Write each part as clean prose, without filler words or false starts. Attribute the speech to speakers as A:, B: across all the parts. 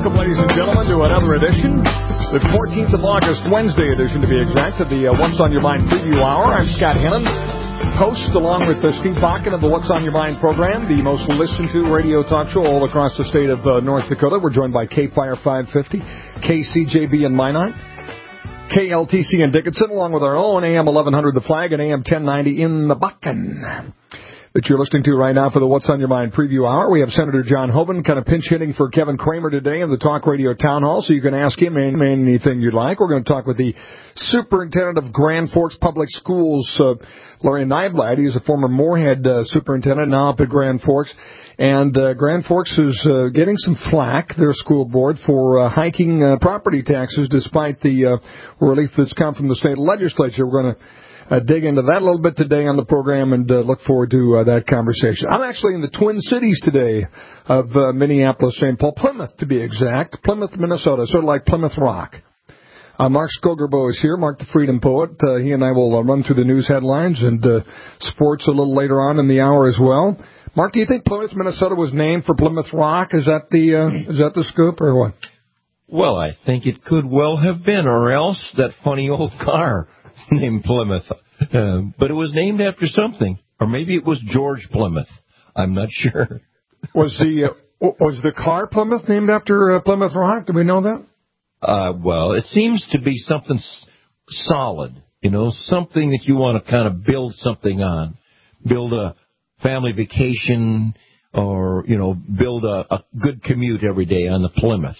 A: Welcome, ladies and gentlemen, to another edition, the 14th of August, Wednesday edition to be exact, of the What's on Your Mind preview hour. I'm Scott Hennon, host, along with Steve Bakken of the What's on Your Mind program, the most listened to radio talk show all across the state of North Dakota. We're joined by K-Fire 550, KCJB in Minot, KLTC in Dickinson, along with our own AM 1100 The Flag and AM 1090 in the Bakken, that you're listening to right now for the What's on Your Mind preview hour. We have Senator John Hoeven kind of pinch hitting for Kevin Kramer today in the Talk Radio Town Hall, so you can ask him anything you'd like. We're going to talk with the Superintendent of Grand Forks Public Schools, Larry Nyblad. He's a former Moorhead superintendent, now up at Grand Forks. And Grand Forks is getting some flack, their school board, for hiking property taxes despite the relief that's come from the state legislature. We're going to dig into that a little bit today on the program and look forward to that conversation. I'm actually in the Twin Cities today of Minneapolis, St. Paul, Plymouth to be exact, Plymouth, Minnesota, sort of like Plymouth Rock. Mark Skogerbo is here, Mark the Freedom Poet. He and I will run through the news headlines and sports a little later on in the hour as well. Mark, do you think Plymouth, Minnesota was named for Plymouth Rock? Is that the scoop or what?
B: Well, I think it could well have been, or else that funny old car named Plymouth. But it was named after something. Or maybe it was George Plymouth. I'm not sure.
A: Was the car Plymouth named after Plymouth Rock? Do we know that?
B: Well, it seems to be something solid, something that you want to kind of build something on. Build a family vacation or, build a good commute every day on the Plymouth.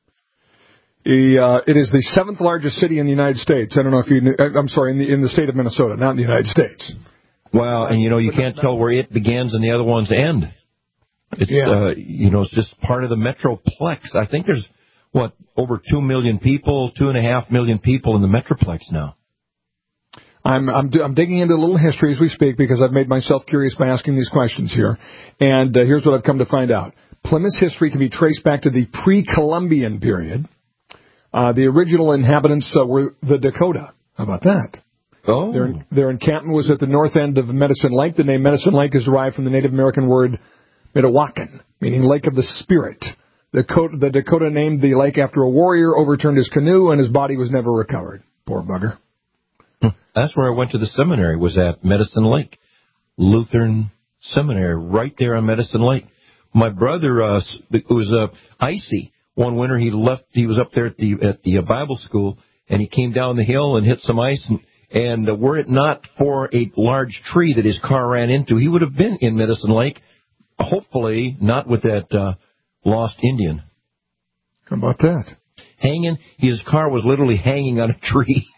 A: It is the seventh largest city in the United States. I don't know if you knew, I'm sorry, in the state of Minnesota, not in the United States.
B: Well, and you can't tell where it begins and the other ones end. It's, it's just part of the Metroplex. I think there's, over 2 million people, 2.5 million people in the Metroplex now.
A: I'm digging into a little history as we speak because I've made myself curious by asking these questions here. And here's what I've come to find out. Plymouth's history can be traced back to the pre-Columbian period. The original inhabitants were the Dakota. How about that?
B: Oh.
A: Their encampment was at the north end of Medicine Lake. The name Medicine Lake is derived from the Native American word Metawakan, meaning Lake of the Spirit. The Dakota named the lake after a warrior, overturned his canoe, and his body was never recovered. Poor bugger.
B: That's where I went to the seminary, was at Medicine Lake. Lutheran Seminary, right there on Medicine Lake. My brother, it was icy. One winter he was up there at the Bible school, and he came down the hill and hit some ice, and were it not for a large tree that his car ran into, he would have been in Medicine Lake, hopefully not with that lost Indian.
A: How about that?
B: His car was literally hanging on a tree.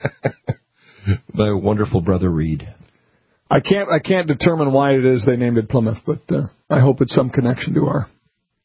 B: My wonderful brother Reed.
A: I can't determine why it is they named it Plymouth, but I hope it's some connection to our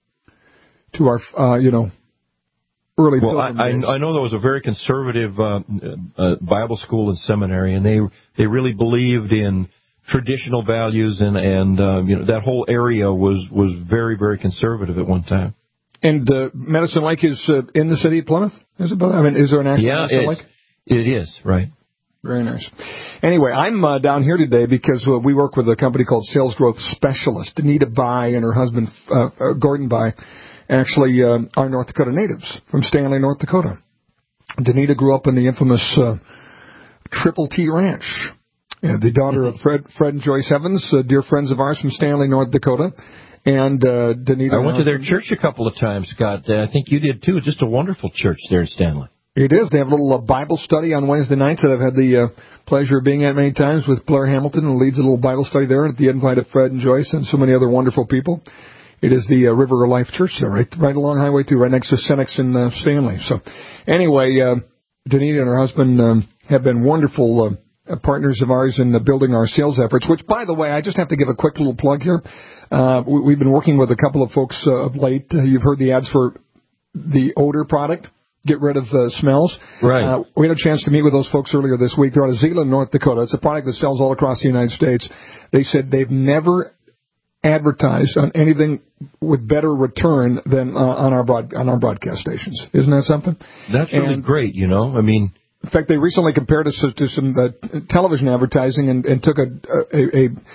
A: early.
B: Well, I know there was a very conservative Bible school and seminary, and they really believed in traditional values, and that whole area was very, very conservative at one time.
A: And Medicine Lake is in the city of Plymouth? Is it? I mean, is there an actual Medicine Lake?
B: It is, right.
A: Very nice. Anyway, I'm down here today because we work with a company called Sales Growth Specialist. Danita Bai and her husband, Gordon Bai, actually are North Dakota natives from Stanley, North Dakota. Danita grew up in the infamous Triple T Ranch. The daughter of Fred and Joyce Evans, dear friends of ours from Stanley, North Dakota. And Danita.
B: I went to their church a couple of times, Scott. I think you did too. It's just a wonderful church there in Stanley.
A: It is. They have a little Bible study on Wednesday nights that I've had the pleasure of being at many times with Blair Hamilton, who leads a little Bible study there at the invite of Fred and Joyce and so many other wonderful people. It is the River of Life Church there, right along Highway 2, right next to Senex in Stanley. So anyway, Danita and her husband have been wonderful partners of ours in building our sales efforts, which, by the way, I just have to give a quick little plug here. We've been working with a couple of folks of late. You've heard the ads for the odor product. Get rid of smells.
B: Right.
A: We had a chance to meet with those folks earlier this week. They're out of Zeeland, North Dakota. It's a product that sells all across the United States. They said they've never advertised on anything with better return than on our broadcast stations. Isn't that something?
B: That's really great, I mean,
A: in fact, they recently compared us to some television advertising and took a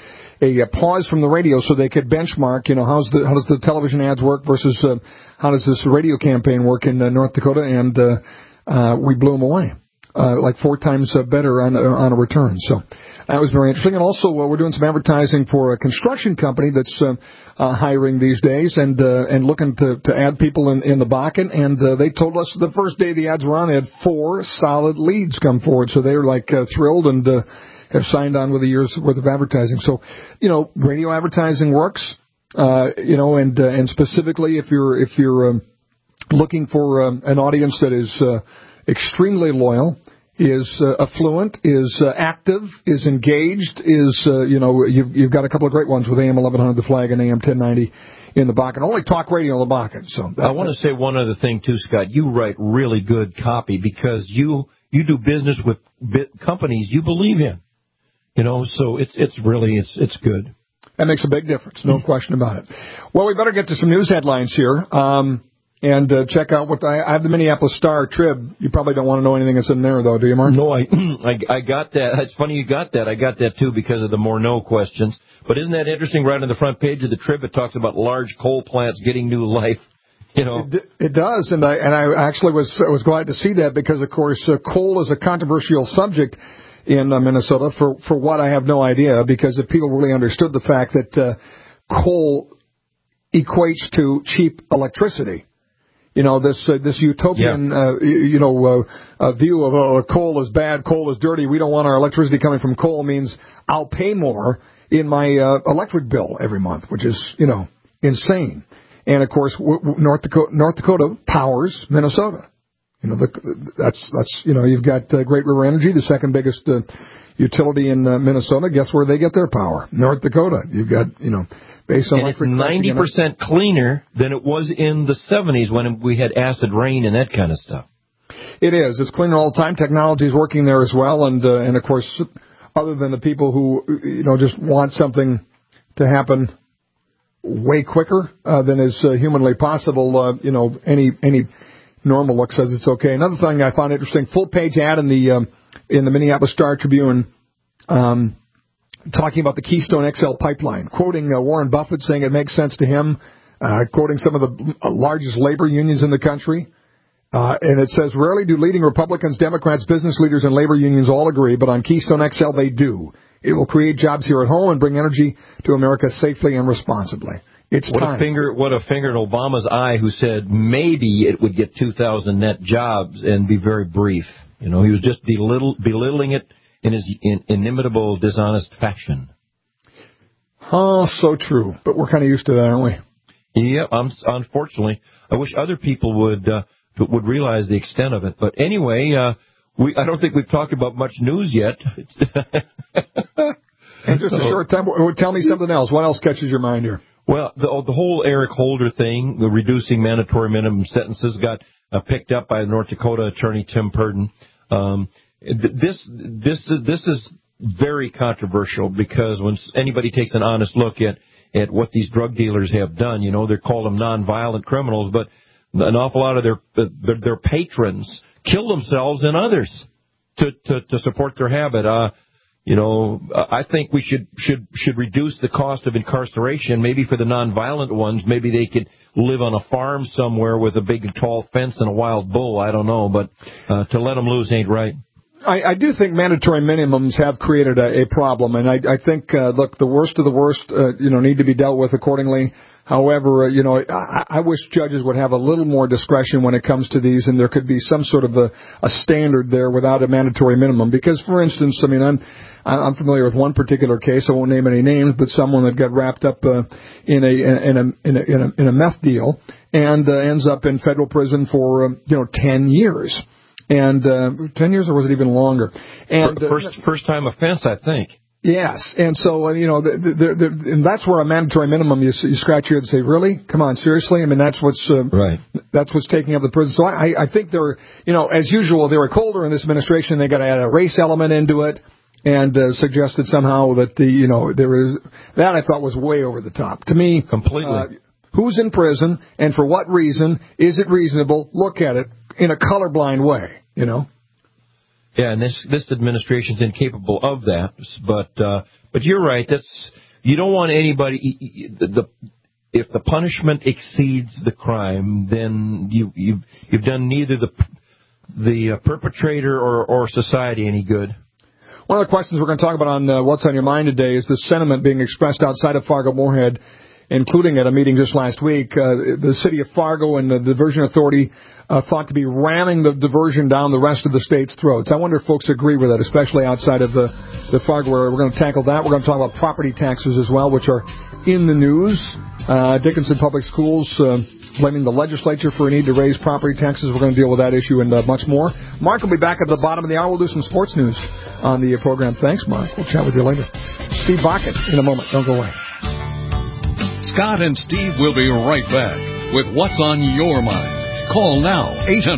A: a pause from the radio so they could benchmark, how does the television ads work versus how does this radio campaign work in North Dakota, and we blew them away. Like 4 times better on a return. So that was very interesting. And also, we're doing some advertising for a construction company that's hiring these days and looking to add people in the Bakken. And they told us the first day the ads were on, they had 4 solid leads come forward. So they were thrilled and have signed on with a year's worth of advertising. So, radio advertising works. And specifically if you're looking for an audience that is extremely loyal, is affluent, is active, is engaged, you've got a couple of great ones with AM 1100 The Flag and AM 1090 in the Bakken. Only talk radio in the Bakken. So I
B: want to say one other thing too, Scott. You write really good copy because you do business with companies you believe in. So it's really good.
A: That makes a big difference, no question about it. Well, we better get to some news headlines here. And check out what I have the Minneapolis Star Trib. You probably don't want to know anything that's in there, though, do you, Mark?
B: No, I got that. It's funny you got that. I got that, too, because of the Morneau questions. But isn't that interesting? Right on the front page of the Trib, it talks about large coal plants getting new life.
A: It does, and I actually was glad to see that because, of course, coal is a controversial subject in Minnesota for what I have no idea, because if people really understood the fact that coal equates to cheap electricity. This utopian, view of coal is bad, coal is dirty, we don't want our electricity coming from coal means I'll pay more in my electric bill every month, which is, insane. And, of course, North Dakota powers Minnesota. You've got Great River Energy, the second biggest utility in Minnesota. Guess where they get their power? North Dakota. You've got, based on electric.
B: It's 90% cleaner than it was in the 70s when we had acid rain and that kind of stuff.
A: It is. It's cleaner all the time. Technology is working there as well. And of course, other than the people who, just want something to happen way quicker than is humanly possible, any normal look says it's okay. Another thing I found interesting, full page ad in the Minneapolis Star Tribune, talking about the Keystone XL pipeline, quoting Warren Buffett saying it makes sense to him, quoting some of the largest labor unions in the country. And it says, rarely do leading Republicans, Democrats, business leaders, and labor unions all agree, but on Keystone XL they do. It will create jobs here at home and bring energy to America safely and responsibly. It's time.
B: What a finger in Obama's eye, who said maybe it would get 2,000 net jobs and be very brief. He was just belittling it in his inimitable, dishonest fashion.
A: Oh, so true. But we're kind of used to that, aren't we?
B: Yeah, unfortunately. I wish other people would realize the extent of it. But anyway, I don't think we've talked about much news yet.
A: And just a short time, tell me something else. What else catches your mind here?
B: Well, the whole Eric Holder thing, the reducing mandatory minimum sentences, got picked up by North Dakota Attorney Tim Purdon. This is very controversial because when anybody takes an honest look at what these drug dealers have done, they're called them nonviolent criminals, but an awful lot of their patrons kill themselves and others to support their habit. I think we should reduce the cost of incarceration. Maybe for the nonviolent ones, maybe they could live on a farm somewhere with a big tall fence and a wild bull. I don't know, but to let them loose ain't right.
A: I do think mandatory minimums have created a problem, and I think, look, the worst of the worst, need to be dealt with accordingly. However, I wish judges would have a little more discretion when it comes to these, and there could be some sort of a standard there without a mandatory minimum. Because, for instance, I'm familiar with one particular case. I won't name any names, but someone that got wrapped up in a meth deal and ends up in federal prison for 10 years. And 10 years, or was it even longer? And
B: first time offense, I think.
A: Yes, and so and that's where a mandatory minimum you scratch your head and say, really? Come on, seriously? That's what's
B: right.
A: That's what's taking up the prison. So I think they're as usual, they were colder in this administration. They got to add a race element into it and suggested somehow that there is that I thought was way over the top to me.
B: Completely.
A: Who's in prison and for what reason? Is it reasonable? Look at it in a colorblind way.
B: Yeah, and this administration's incapable of that. But you're right. You don't want anybody. If the punishment exceeds the crime, then you've done neither the perpetrator or society any good.
A: One of the questions we're going to talk about on What's on Your Mind today is the sentiment being expressed outside of Fargo-Moorhead, including at a meeting just last week. The city of Fargo and the Diversion Authority thought to be ramming the diversion down the rest of the state's throats. I wonder if folks agree with that, especially outside of the Fargo area. We're going to tackle that. We're going to talk about property taxes as well, which are in the news. Dickinson Public Schools blaming the legislature for a need to raise property taxes. We're going to deal with that issue and much more. Mark will be back at the bottom of the hour. We'll do some sports news on the program. Thanks, Mark. We'll chat with you later. Steve Bakken in a moment. Don't go away.
C: Scott and Steve will be right back with What's on Your Mind. Call now,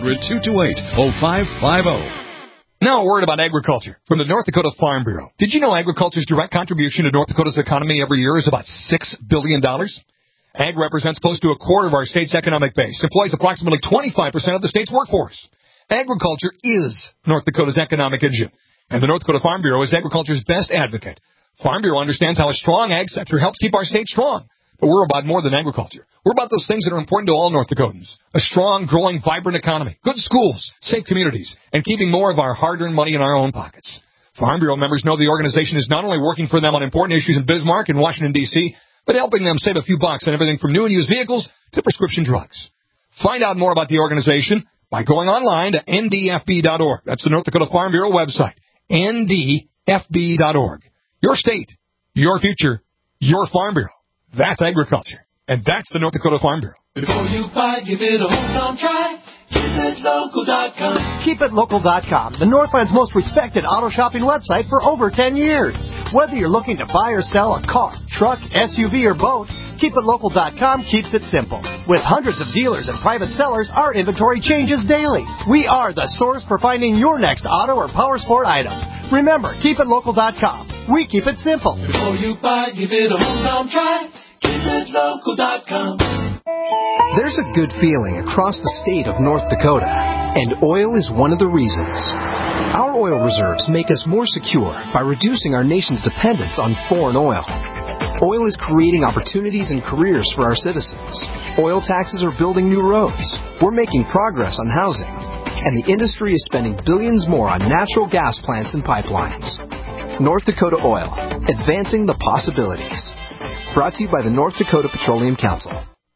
C: 800-228-0550.
A: Now a word about agriculture from the North Dakota Farm Bureau. Did you know agriculture's direct contribution to North Dakota's economy every year is about $6 billion? Ag represents close to a quarter of our state's economic base, employs approximately 25% of the state's workforce. Agriculture is North Dakota's economic engine, and the North Dakota Farm Bureau is agriculture's best advocate. Farm Bureau understands how a strong ag sector helps keep our state strong. But we're about more than agriculture. We're about those things that are important to all North Dakotans. A strong, growing, vibrant economy, good schools, safe communities, and keeping more of our hard-earned money in our own pockets. Farm Bureau members know the organization is not only working for them on important issues in Bismarck and Washington, D.C., but helping them save a few bucks on everything from new and used vehicles to prescription drugs. Find out more about the organization by going online to ndfb.org. That's the North Dakota Farm Bureau website, ndfb.org. Your state, your future, your Farm Bureau. That's agriculture. And that's the North Dakota Farm Bureau.
D: Before you buy, give it a hometown try. KeepItLocal.com.
E: KeepItLocal.com, the Northland's most respected auto shopping website for over 10 years. Whether you're looking to buy or sell a car, truck, SUV, or boat, KeepItLocal.com keeps it simple. With hundreds of dealers and private sellers, our inventory changes daily. We are the source for finding your next auto or power sport item. Remember, KeepItLocal.com. We keep it simple.
D: Before you buy, give it a hometown try. KeepItLocal.com.
F: There's a good feeling across the state of North Dakota, and oil is one of the reasons. Our oil reserves make us more secure by reducing our nation's dependence on foreign oil. Oil is creating opportunities and careers for our citizens. Oil taxes are building new roads. We're making progress on housing. And the industry is spending billions more on natural gas plants and pipelines. North Dakota Oil, advancing the possibilities. Brought to you by the North Dakota Petroleum Council.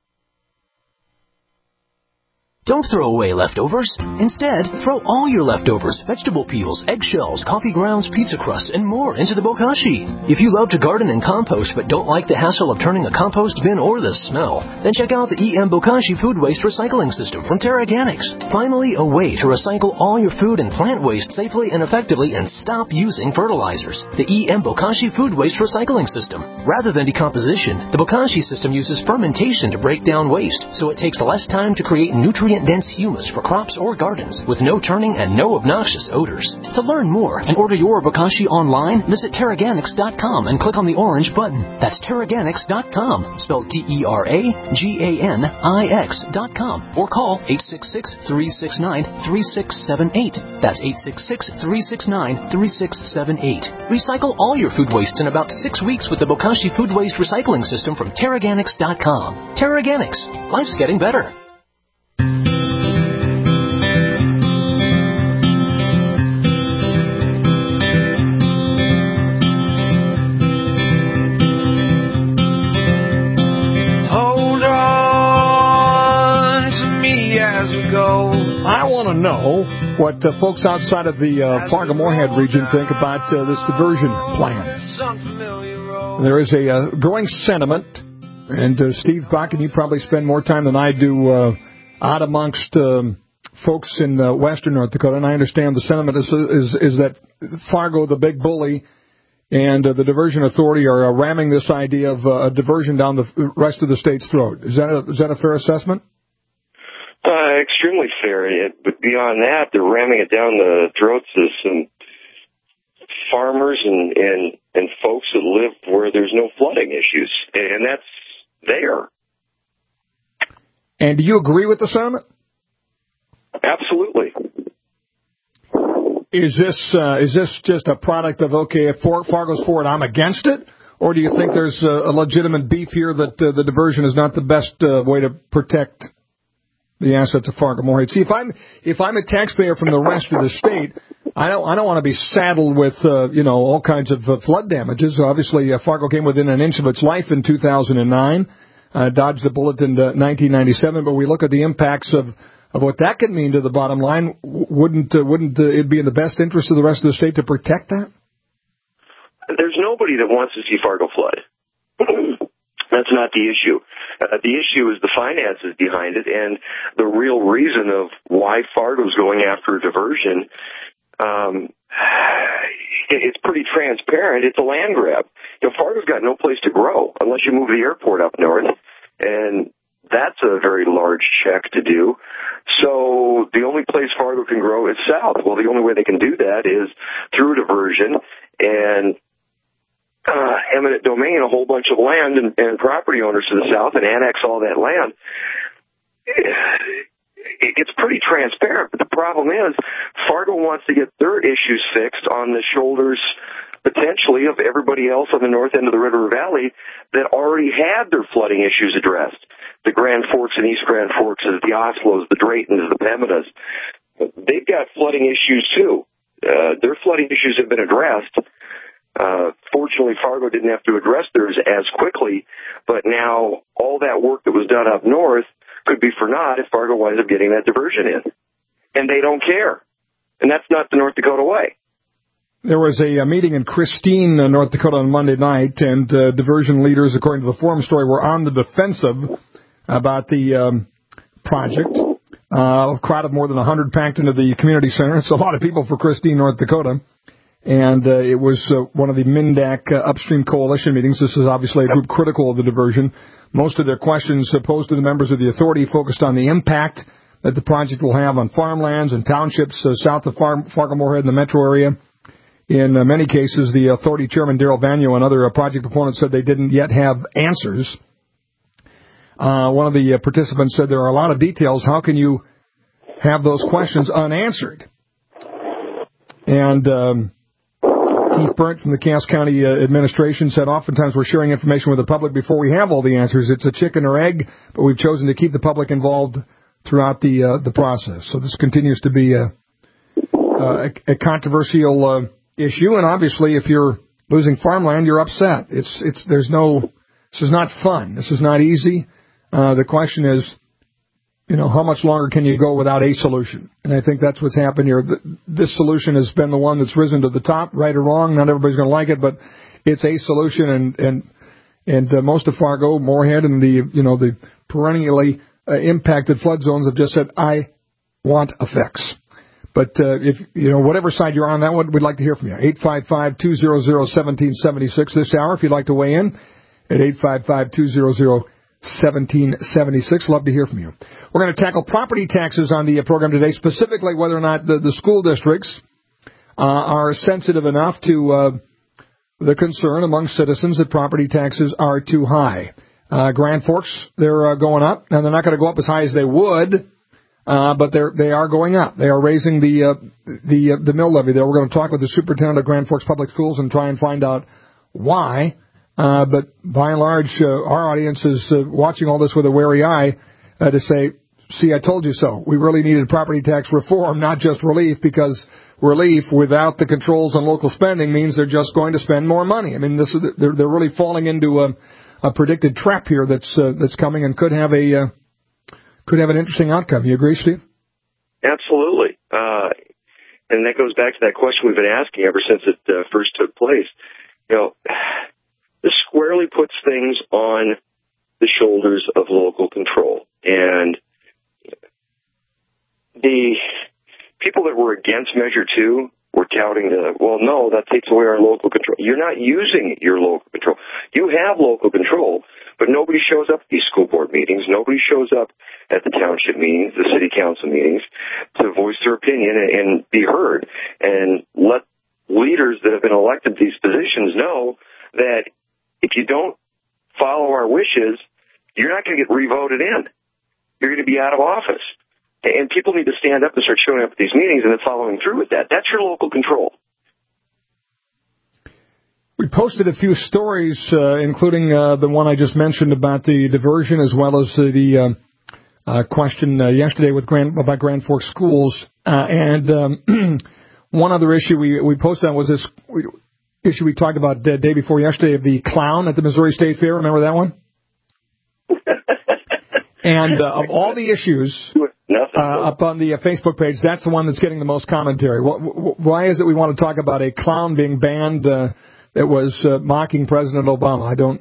G: Don't throw away leftovers. Instead, throw all your leftovers, vegetable peels, eggshells, coffee grounds, pizza crusts, and more into the bokashi. If you love to garden and compost but don't like the hassle of turning a compost bin or the smell, then check out the EM Bokashi Food Waste Recycling System from TerraGanix. Finally, a way to recycle all your food and plant waste safely and effectively and stop using fertilizers. The EM Bokashi Food Waste Recycling System. Rather than decomposition, the Bokashi system uses fermentation to break down waste, so it takes less time to create nutrient-dense humus for crops or gardens with no turning and no obnoxious odors. To learn more and order your Bokashi online, visit TerraGanix.com and click on the orange button. That's TerraGanix.com, spelled TerraGanix.com, or call 866-369-3678. That's 866-369-3678. Recycle all your food waste in about 6 weeks with the Bokashi Food Waste Recycling System from TerraGanix.com. TerraGanix. Life's getting better.
A: I want to know what folks outside of the Fargo-Moorhead region think about this diversion plan. There is a growing sentiment, and Steve Bakken, you probably spend more time than I do out amongst folks in western North Dakota, and I understand the sentiment is that Fargo, the big bully, and the Diversion Authority are ramming this idea of a diversion down the rest of the state's throat. Is that a fair assessment?
H: Extremely fair. But beyond that, they're ramming it down the throats of some farmers and folks that live where there's no flooding issues, and that's there.
A: And do you agree with the sentiment?
H: Absolutely.
A: Is this just a product of, okay, if Fargo's for it, I'm against it? Or do you think there's a legitimate beef here that the diversion is not the best way to protect the assets of Fargo-Moorhead? See, if I'm a taxpayer from the rest of the state, I don't want to be saddled with all kinds of flood damages. Obviously, Fargo came within an inch of its life in 2009, dodged the bullet in 1997. But we look at the impacts of what that could mean to the bottom line. Wouldn't it be in the best interest of the rest of the state to protect that?
H: There's nobody that wants to see Fargo flood. That's not the issue. The issue is the finances behind it, and the real reason of why Fargo's going after a diversion. It's pretty transparent. It's a land grab. Fargo's got no place to grow unless you move the airport up north, and that's a very large check to do. So the only place Fargo can grow is south. Well, the only way they can do that is through diversion and eminent domain, a whole bunch of land and property owners to the south, and annex all that land. It's pretty transparent, but the problem is Fargo wants to get their issues fixed on the shoulders, potentially, of everybody else on the north end of the River Valley that already had their flooding issues addressed. The Grand Forks and East Grand Forks, the Oslos, the Draytons, the Pemidas. They've got flooding issues, too. Their flooding issues have been addressed. Fortunately, Fargo didn't have to address theirs as quickly, but now all that work that was done up north could be for naught if Fargo winds up getting that diversion in. And they don't care. And that's not the North Dakota way.
A: There was a meeting in Christine, North Dakota on Monday night, and diversion leaders, according to the Forum story, were on the defensive about the project. A crowd of more than 100 packed into the community center. It's a lot of people for Christine, North Dakota. And it was one of the MNDAC upstream coalition meetings. This is obviously a group critical of the diversion. Most of their questions posed to the members of the authority focused on the impact that the project will have on farmlands and townships south of Fargo-Moorhead in the metro area. In many cases, the authority chairman, Daryl Vanyo, and other project proponents said they didn't yet have answers. One of the participants said there are a lot of details. How can you have those questions unanswered? And Keith Burnt from the Cass County administration said oftentimes we're sharing information with the public before we have all the answers. It's a chicken or egg, but we've chosen to keep the public involved throughout the process. So this continues to be a controversial issue, and obviously if you're losing farmland, you're upset. This is not fun. This is not easy. The question is, how much longer can you go without a solution? And I think that's what's happened here. This solution has been the one that's risen to the top, right or wrong. Not everybody's going to like it, but it's a solution. And most of Fargo, Moorhead, and the perennially impacted flood zones have just said, I want a fix. But if whatever side you're on that one, we'd like to hear from you. 855-200-1776 this hour. If you'd like to weigh in at 855-200-1776. Love to hear from you. We're going to tackle property taxes on the program today, specifically whether or not the school districts are sensitive enough to the concern among citizens that property taxes are too high. Grand Forks, they're going up. Now, they're not going to go up as high as they would, but they are going up. They are raising the mill levy there. We're going to talk with the superintendent of Grand Forks Public Schools and try and find out why. But by and large, our audience is watching all this with a wary eye to say, see, I told you so. We really needed property tax reform, not just relief, because relief without the controls on local spending means they're just going to spend more money. I mean, they're really falling into a predicted trap here that's coming and could have an interesting outcome. You agree, Steve?
H: Absolutely. And that goes back to that question we've been asking ever since it first took place. This squarely puts things on the shoulders of local control. And the people that were against Measure 2 were touting no, that takes away our local control. You're not using your local control. You have local control, but nobody shows up at these school board meetings. Nobody shows up at the township meetings, the city council meetings, to voice their opinion and be heard. And let leaders that have been elected to these positions know that if you don't follow our wishes, you're not going to get revoted in. You're going to be out of office. And people need to stand up and start showing up at these meetings and then following through with that. That's your local control.
A: We posted a few stories, including the one I just mentioned about the diversion, as well as the question yesterday about Grand Forks schools. And one other issue we posted on was this issue we talked about the day before yesterday of the clown at the Missouri State Fair. Remember that one? And of all the issues up on the Facebook page, that's the one that's getting the most commentary. Why is it we want to talk about a clown being banned that was mocking President Obama? I don't...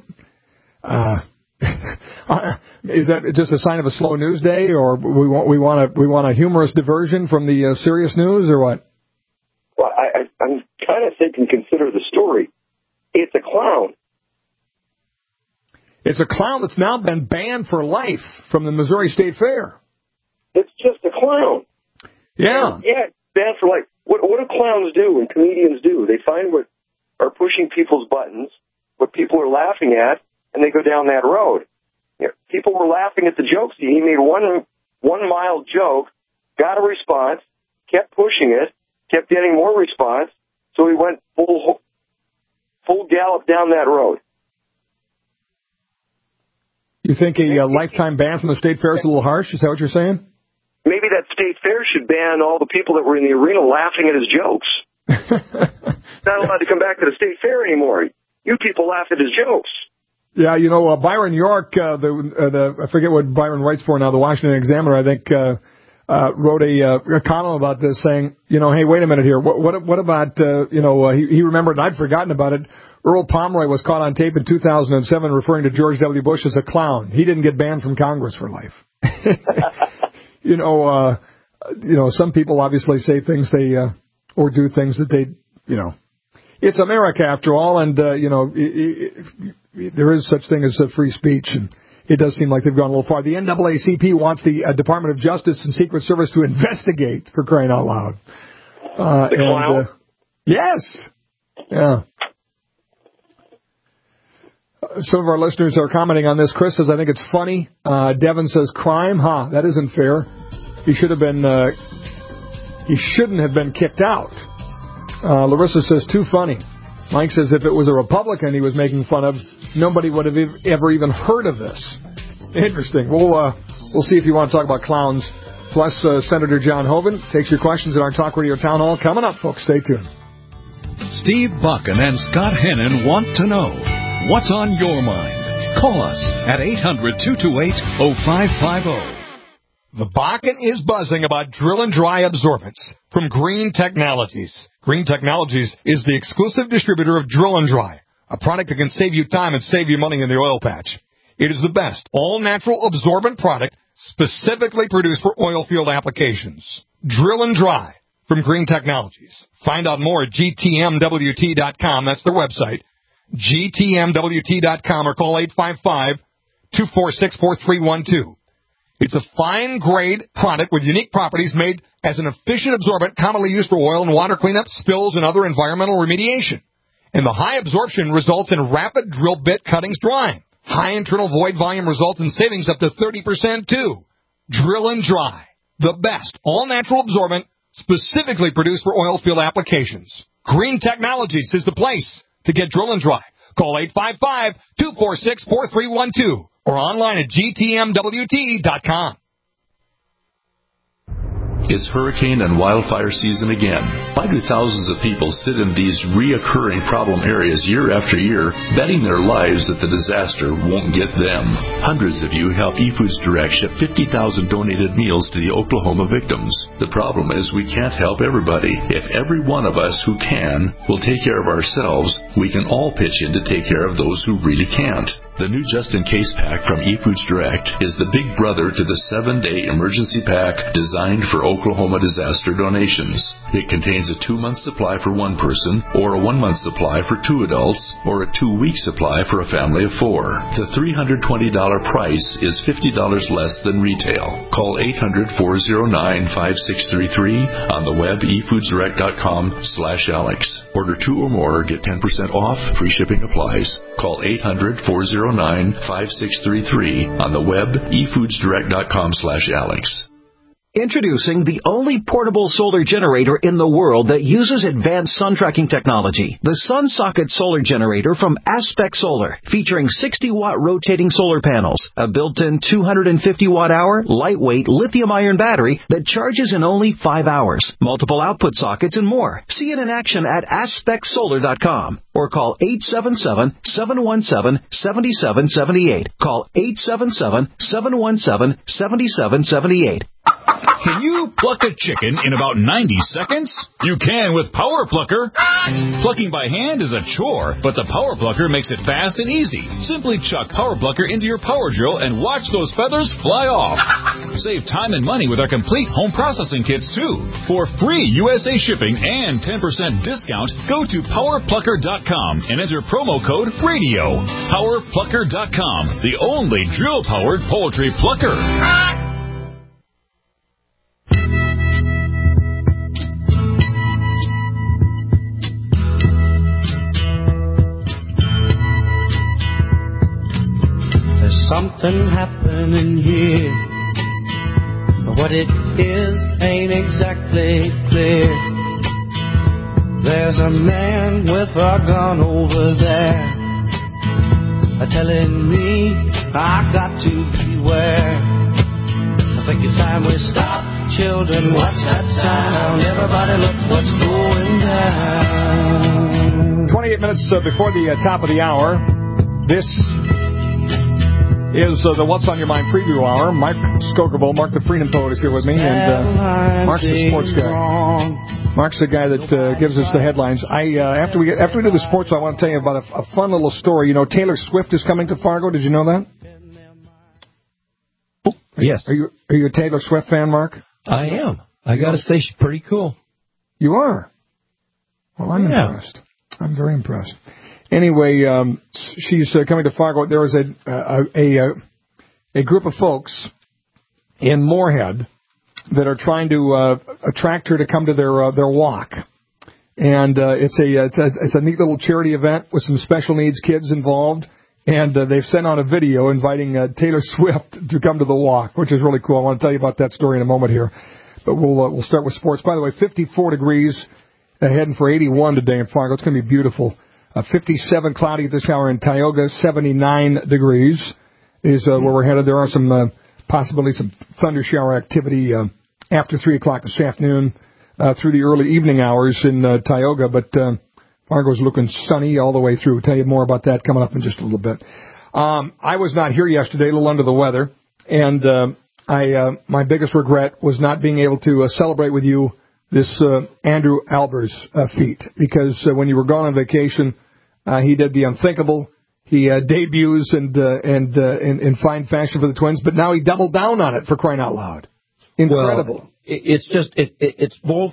A: is that just a sign of a slow news day, or we want a humorous diversion from the serious news, or what?
H: Well, I'm kind of thinking, consider the story. It's a clown.
A: It's a clown that's now been banned for life from the Missouri State Fair.
H: It's just a clown.
A: Yeah.
H: Yeah, banned for life. What do clowns do and comedians do? They find what are pushing people's buttons, what people are laughing at, and they go down that road. You know, people were laughing at the jokes. He made one mild joke, got a response, kept pushing it, kept getting more response, so he went full gallop down that road.
A: You think a lifetime ban from the State Fair is a little harsh? Is that what you're saying?
H: Maybe that State Fair should ban all the people that were in the arena laughing at his jokes. Not allowed to come back to the State Fair anymore. You people laugh at his jokes.
A: Yeah, you know, Byron York, I forget what Byron writes for now, the Washington Examiner, I think, wrote a column about this saying, you know, hey, wait a minute here. What about, he remembered, and I'd forgotten about it. Earl Pomeroy was caught on tape in 2007 referring to George W. Bush as a clown. He didn't get banned from Congress for life. Some people obviously say things or do things that they, it's America after all, and, there is such thing as free speech, and it does seem like they've gone a little far. The NAACP wants the Department of Justice and Secret Service to investigate, for crying out loud.
H: The clown?
A: Yes. Yeah. Some of our listeners are commenting on this. Chris says, I think it's funny. Devin says, crime? That isn't fair. He shouldn't have been kicked out. Larissa says, too funny. Mike says, if it was a Republican he was making fun of, nobody would have ever even heard of this. Interesting. We'll see if you want to talk about clowns. Plus, Senator John Hoeven takes your questions at our Talk Radio Town Hall. Coming up, folks. Stay tuned.
C: Steve Buchan and Scott Hennon want to know what's on your mind. Call us at 800-228-0550.
A: The Bakken is buzzing about drill and dry absorbents from Green Technologies. Green Technologies is the exclusive distributor of Drill and Dry, a product that can save you time and save you money in the oil patch. It is the best all-natural absorbent product specifically produced for oil field applications. Drill and Dry from Green Technologies. Find out more at gtmwt.com. That's their website. gtmwt.com, or call 855-246-4312. It's a fine-grade product with unique properties made as an efficient absorbent commonly used for oil and water cleanup, spills, and other environmental remediation. And the high absorption results in rapid drill bit cuttings drying. High internal void volume results in savings up to 30% too. Drill and Dry, the best all-natural absorbent specifically produced for oil field applications. Green Technologies is the place to get Drill and Dry. Call 855-246-4312 or online at gtmwt.com.
I: It's hurricane and wildfire season again. Why do thousands of people sit in these reoccurring problem areas year after year, betting their lives that the disaster won't get them? Hundreds of you help eFoods Direct ship 50,000 donated meals to the Oklahoma victims. The problem is we can't help everybody. If every one of us who can will take care of ourselves, we can all pitch in to take care of those who really can't. The new just-in-case pack from eFoods Direct is the big brother to the 7-day emergency pack designed for Oklahoma disaster donations. It contains a 2-month supply for one person, or a 1-month supply for 2 adults, or a 2-week supply for a family of 4. The $320 price is $50 less than retail. Call 800-409-5633 on the web efoodsdirect.com/Alex. Order 2 or more, get 10% off. Free shipping applies. Call 800-409-5633 on the web efoodsdirect.com/Alex.
J: Introducing the only portable solar generator in the world that uses advanced sun tracking technology. The SunSocket Solar Generator from Aspect Solar, featuring 60-watt rotating solar panels, a built-in 250-watt-hour, lightweight lithium-ion battery that charges in only 5 hours, multiple output sockets, and more. See it in action at AspectSolar.com or call 877-717-7778. Call 877-717-7778.
K: Can you pluck a chicken in about 90 seconds? You can with Power Plucker. Plucking by hand is a chore, but the Power Plucker makes it fast and easy. Simply chuck Power Plucker into your power drill and watch those feathers fly off. Save time and money with our complete home processing kits, too. For free USA shipping and 10% discount, go to PowerPlucker.com and enter promo code RADIO. PowerPlucker.com, the only drill-powered poultry plucker.
L: There's something happening here, but what it is ain't exactly clear. There's a man with a gun over there, telling me I got to beware. I think it's time we stop, children, watch that sound. Everybody look what's going down.
A: 28 minutes before the top of the hour, this is the What's on Your Mind preview hour. Mike Skokovo, Mark the Freedom Poet, is here with me, and Mark's the sports guy. Mark's the guy that gives us the headlines. After we do the sports, I want to tell you about a fun little story. You know, Taylor Swift is coming to Fargo. Did you know that?
B: Yes.
A: Are you a Taylor Swift fan, Mark?
B: I am. I got to say, she's pretty cool.
A: You are? Well, I'm impressed. I'm very impressed. Anyway, she's coming to Fargo. There was a group of folks in Moorhead that are trying to attract her to come to their walk, and it's a neat little charity event with some special needs kids involved, and they've sent out a video inviting Taylor Swift to come to the walk, which is really cool. I want to tell you about that story in a moment here, but we'll start with sports. By the way, 54 degrees, heading for 81 today in Fargo. It's going to be beautiful. 57 cloudy at this hour in Tioga, 79 degrees is where we're headed. There are some possibly some thunder shower activity after 3 o'clock this afternoon through the early evening hours in Tioga, but Fargo's looking sunny all the way through. We'll tell you more about that coming up in just a little bit. I was not here yesterday, a little under the weather, and my biggest regret was not being able to celebrate with you this Andrew Albers feat, because when you were gone on vacation, he did the unthinkable. He debuts in fine fashion for the Twins, but now he doubled down on it, for crying out loud. Incredible.
B: Well, it's both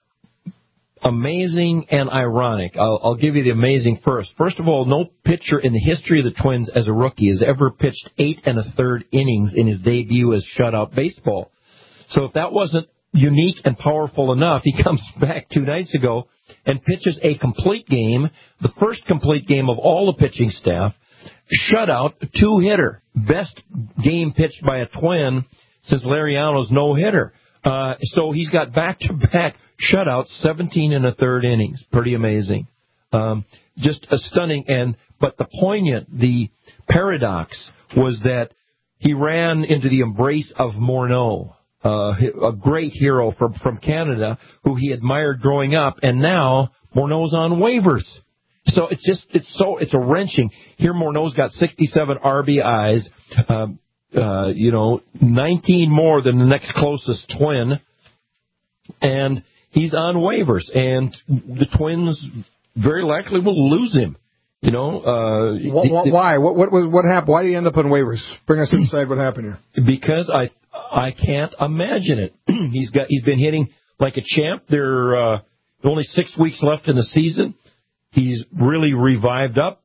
B: amazing and ironic. I'll give you the amazing first. First of all, no pitcher in the history of the Twins as a rookie has ever pitched 8 1/3 innings in his debut as shutout baseball. So if that wasn't unique and powerful enough, he comes back 2 nights ago and pitches a complete game, the first complete game of all the pitching staff, shutout, 2-hitter, best game pitched by a Twin since Lariano's no-hitter. So he's got back-to-back shutouts, 17 1/3 innings. Pretty amazing. Just a stunning, but the poignant, the paradox was that he ran into the embrace of Morneau, a great hero from Canada who he admired growing up, and now Morneau's on waivers. So it's a wrenching. Here Morneau's got 67 RBIs, 19 more than the next closest Twin, and he's on waivers, and the Twins very likely will lose him.
A: Why? What happened? Why did he end up on waivers? Bring us inside what happened here.
B: Because I can't imagine it. He's been hitting like a champ. There are only 6 weeks left in the season. He's really revived up.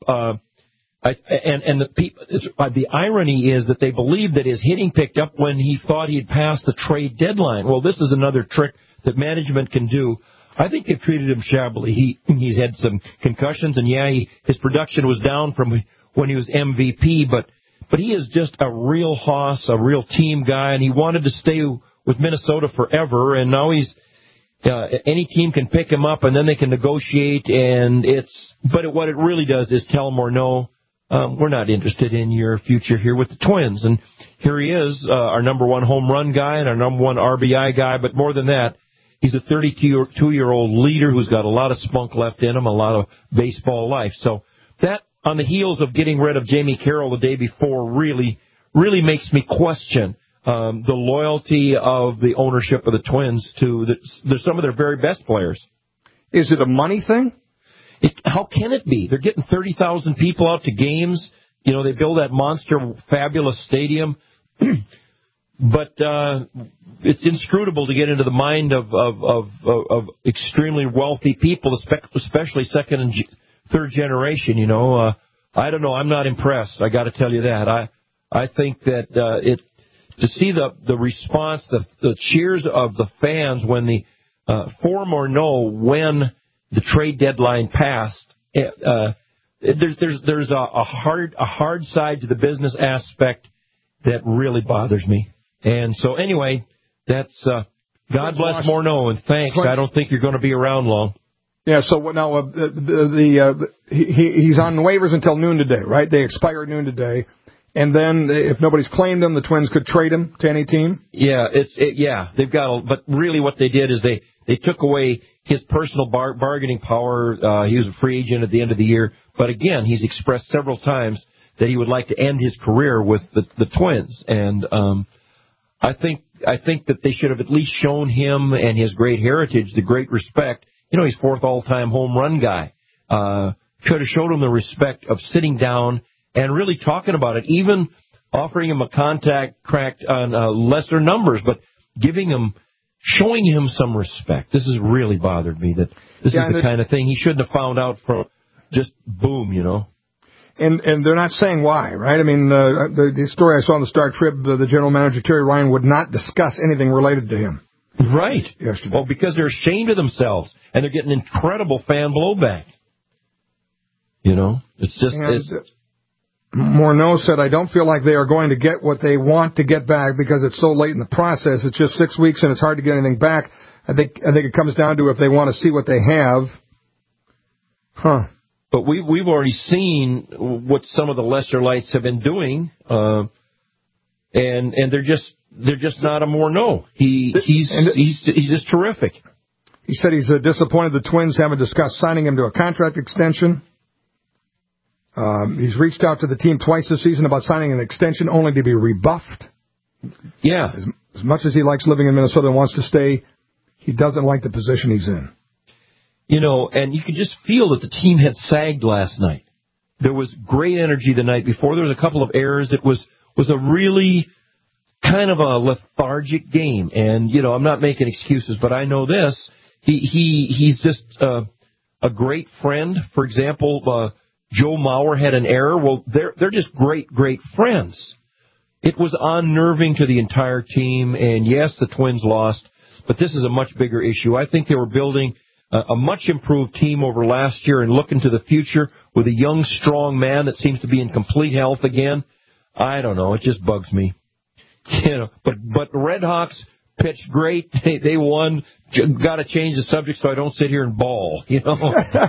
B: The irony is that they believe that his hitting picked up when he thought he'd passed the trade deadline. Well, this is another trick that management can do. I think they've treated him shabbily. He's had some concussions, and his production was down from when he was MVP, but he is just a real hoss, a real team guy, and he wanted to stay with Minnesota forever, and now he's any team can pick him up, and then they can negotiate. But what it really does is tell Morneau, we're not interested in your future here with the Twins. And here he is, our number one home run guy and our number one RBI guy. But more than that, he's a 32-year-old leader who's got a lot of spunk left in him, a lot of baseball life. So that, on the heels of getting rid of Jamie Carroll the day before, really makes me question the loyalty of the ownership of the Twins to some of their very best players.
A: Is it a money thing?
B: How can it be? They're getting 30,000 people out to games. You know, they build that monster, fabulous stadium. But it's inscrutable to get into the mind of extremely wealthy people, especially second and third generation. You know, I don't know. I'm not impressed. I got to tell you that. I think that to see the response, the cheers of the fans when for Morneau when the trade deadline passed, there's a hard side to the business aspect that really bothers me. And so anyway, that's God bless Morneau, and thanks. I don't think you're going to be around long.
A: Yeah. So now he's on waivers until noon today, right? They expire at noon today. And then, if nobody's claimed him, the Twins could trade him to any team.
B: Yeah, they've got. But really, what they did is they took away his personal bargaining power. He was a free agent at the end of the year. But again, he's expressed several times that he would like to end his career with the Twins. And I think that they should have at least shown him and his great heritage the great respect. You know, he's fourth all-time home run guy. Should have showed him the respect of sitting down and really talking about it, even offering him a contract on lesser numbers, but showing him some respect. This has really bothered me, that this is the kind of thing he shouldn't have found out from just boom, you know.
A: And they're not saying why, right? I mean, the story I saw in the Star Trib, the general manager, Terry Ryan, would not discuss anything related to him.
B: Right.
A: Yesterday.
B: Well, because they're ashamed of themselves, and they're getting incredible fan blowback. You know, it's just...
A: Morneau said, I don't feel like they are going to get what they want to get back because it's so late in the process. It's just 6 weeks and it's hard to get anything back. I think it comes down to if they want to see what they have. Huh.
B: But we've already seen what some of the lesser lights have been doing, and they're just not a Morneau. He's just terrific.
A: He said he's disappointed the Twins haven't discussed signing him to a contract extension. He's reached out to the team twice this season about signing an extension, only to be rebuffed.
B: Yeah.
A: As much as he likes living in Minnesota and wants to stay, he doesn't like the position he's in.
B: You know, and you could just feel that the team had sagged last night. There was great energy the night before. There was a couple of errors. It was a really kind of a lethargic game. And, you know, I'm not making excuses, but I know this. He's just a great friend. For example, Joe Mauer had an error. Well, they're just great friends. It was unnerving to the entire team, and yes, the Twins lost, but this is a much bigger issue. I think they were building a much improved team over last year and looking to the future with a young, strong man that seems to be in complete health again. I don't know. It just bugs me. You know, but the Red Hawks pitched great. They won. Got to change the subject so I don't sit here and bawl, you know.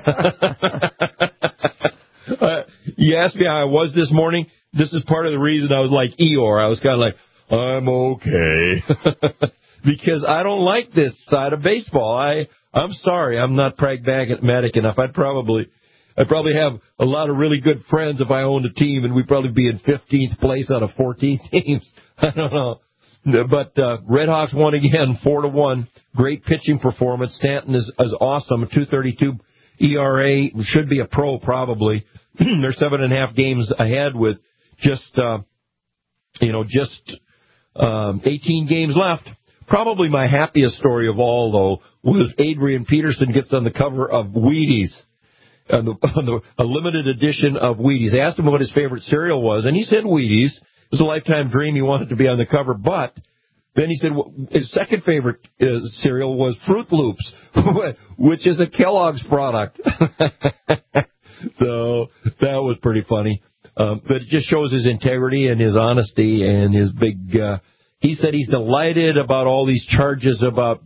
B: You asked me how I was this morning. This is part of the reason I was like Eeyore. I was kind of like, I'm okay. Because I don't like this side of baseball. I'm sorry. I'm not pragmatic enough. I'd probably have a lot of really good friends if I owned a team, and we'd probably be in 15th place out of 14 teams. I don't know. But Red Hawks won again, 4-1. Great pitching performance. Stanton is awesome. A 2.32 ERA. Should be a pro probably. They're 7.5 games ahead with just 18 games left. Probably my happiest story of all, though, was Adrian Peterson gets on the cover of Wheaties, a limited edition of Wheaties. I asked him what his favorite cereal was, and he said Wheaties. It was a lifetime dream he wanted to be on the cover, but then he said his second favorite cereal was Fruit Loops, which is a Kellogg's product. So that was pretty funny. But it just shows his integrity and his honesty and his big He said he's delighted about all these charges about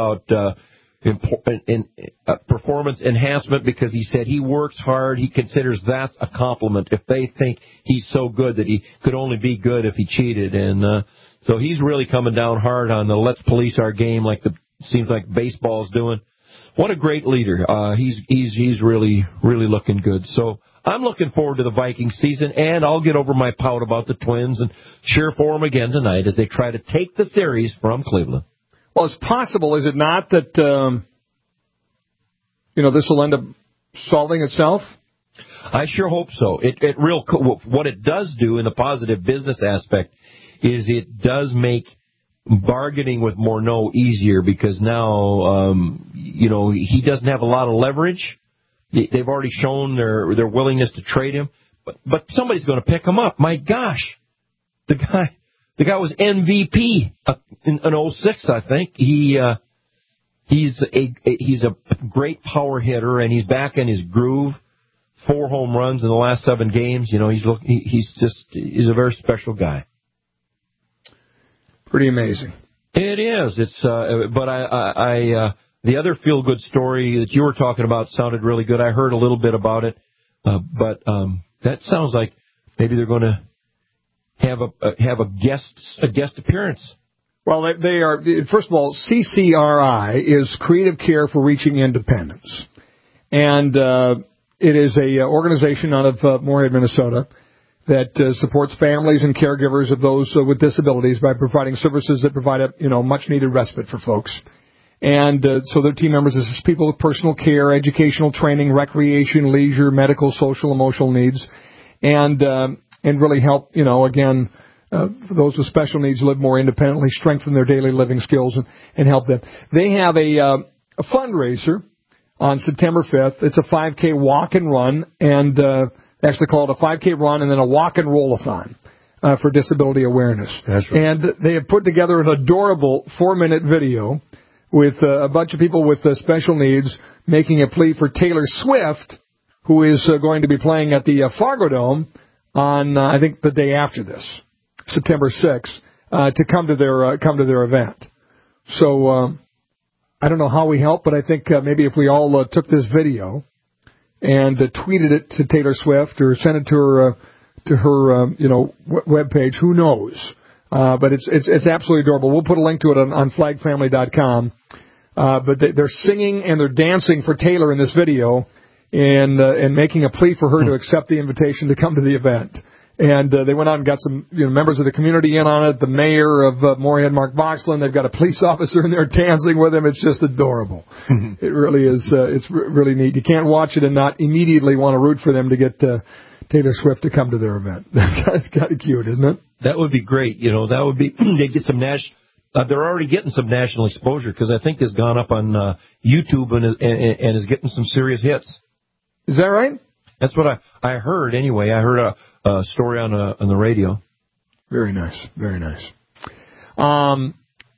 B: performance enhancement because he said he works hard. He considers that's a compliment if they think he's so good that he could only be good if he cheated. And so he's really coming down hard on the let's police our game like seems like baseball's doing. What a great leader. He's really, really looking good. So I'm looking forward to the Vikings season, and I'll get over my pout about the Twins and cheer for them again tonight as they try to take the series from Cleveland.
A: Well, it's possible, is it not, that this will end up solving itself?
B: I sure hope so. What it does do in the positive business aspect is it does make bargaining with Morneau easier because now, he doesn't have a lot of leverage. They've already shown their willingness to trade him, but somebody's going to pick him up. My gosh, the guy was MVP in 06, I think. He's a great power hitter, and he's back in his groove. 4 home runs in the last 7 games. He's a very special guy.
A: Pretty amazing.
B: It is. But the other feel-good story that you were talking about sounded really good. I heard a little bit about it, but that sounds like maybe they're going to have a guest appearance.
A: Well, they are. First of all, CCRI is Creative Care for Reaching Independence, and it is a organization out of Moorhead, Minnesota, that supports families and caregivers of those with disabilities by providing services that provide a much-needed respite for folks. And so their team members is people with personal care, educational training, recreation, leisure, medical, social, emotional needs, and really help, those with special needs live more independently, strengthen their daily living skills, and help them. They have a fundraiser on September 5th. It's a 5K walk and run, and they actually call it a 5K run and then a walk and roll-a-thon for disability awareness.
B: That's right.
A: And they have put together an adorable 4-minute video with a bunch of people with special needs making a plea for Taylor Swift, who is going to be playing at the Fargo Dome on, I think, the day after this, September 6th, to come to their event. So I don't know how we help, but I think maybe if we all took this video and tweeted it to Taylor Swift or sent it to her webpage, who knows? But it's absolutely adorable. We'll put a link to it on flagfamily.com. But they're singing and they're dancing for Taylor in this video and making a plea for her to accept the invitation to come to the event. And they went out and got some members of the community in on it. The mayor of Moorhead, Mark Boxland. They've got a police officer in there dancing with him. It's just adorable. It really is. It's really neat. You can't watch it and not immediately want to root for them to get Taylor Swift to come to their event. That's kind of cute, isn't it?
B: That would be great. That would be. They get some they're already getting some national exposure because I think it's gone up on YouTube and is getting some serious hits.
A: Is that right?
B: That's what I heard. Anyway, I heard a story on the radio.
A: Very nice. Very nice. One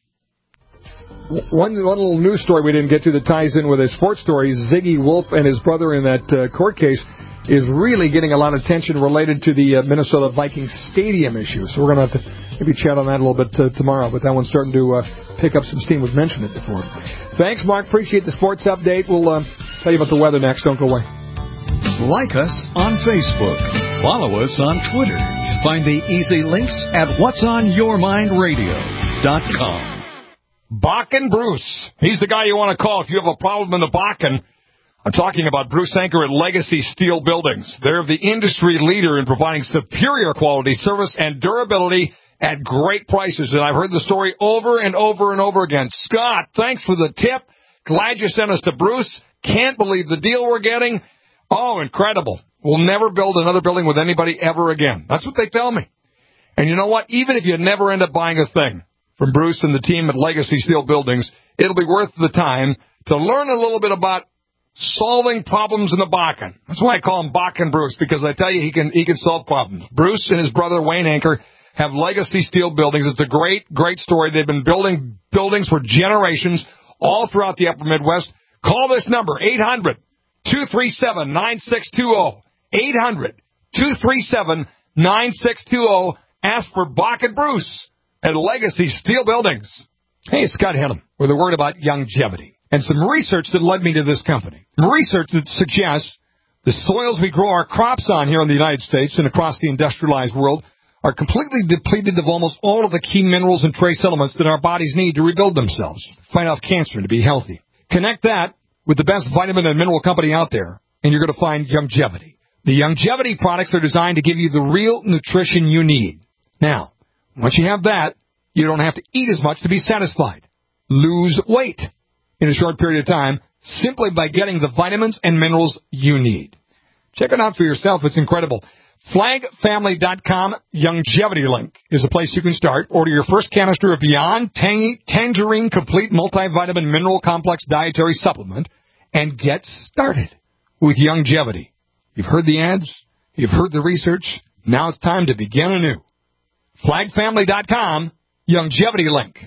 A: little news story we didn't get to that ties in with a sports story. Ziggy Wolf and his brother in that court case is really getting a lot of attention related to the Minnesota Vikings stadium issue. So we're going to have to maybe chat on that a little bit tomorrow. But that one's starting to pick up some steam. We've mentioned it before. Thanks, Mark. Appreciate the sports update. We'll tell you about the weather next. Don't go away.
C: Like us on Facebook. Follow us on Twitter. Find the easy links at whatsonyourmindradio.com.
A: Bakken Bruce. He's the guy you want to call if you have a problem in the Bakken. I'm talking about Bruce Anchor at Legacy Steel Buildings. They're the industry leader in providing superior quality service and durability at great prices. And I've heard the story over and over and over again. Scott, thanks for the tip. Glad you sent us to Bruce. Can't believe the deal we're getting. Oh, incredible. We'll never build another building with anybody ever again. That's what they tell me. And you know what? Even if you never end up buying a thing from Bruce and the team at Legacy Steel Buildings, it'll be worth the time to learn a little bit about solving problems in the Bakken. That's why I call him Bakken Bruce, because I tell you he can solve problems. Bruce and his brother Wayne Anchor have Legacy Steel Buildings. It's a great, great story. They've been building buildings for generations all throughout the upper Midwest. Call this number, 800-237-9620. 800-237-9620. Ask for Bakken Bruce. at Legacy Steel Buildings. Hey, Scott Henham with a word about longevity and some research that led me to this company. Research that suggests the soils we grow our crops on here in the United States and across the industrialized world are completely depleted of almost all of the key minerals and trace elements that our bodies need to rebuild themselves, fight off cancer, and to be healthy. Connect that with the best vitamin and mineral company out there, and you're going to find longevity. The longevity products are designed to give you the real nutrition you need. Now, once you have that, you don't have to eat as much to be satisfied. Lose weight in a short period of time simply by getting the vitamins and minerals you need. Check it out for yourself. It's incredible. FlagFamily.com Longevity Link is the place you can start. Order your first canister of Beyond Tangerine Complete Multivitamin Mineral Complex Dietary Supplement and get started with longevity. You've heard the ads. You've heard the research. Now it's time to begin anew. FlagFamily.com Longevity Link.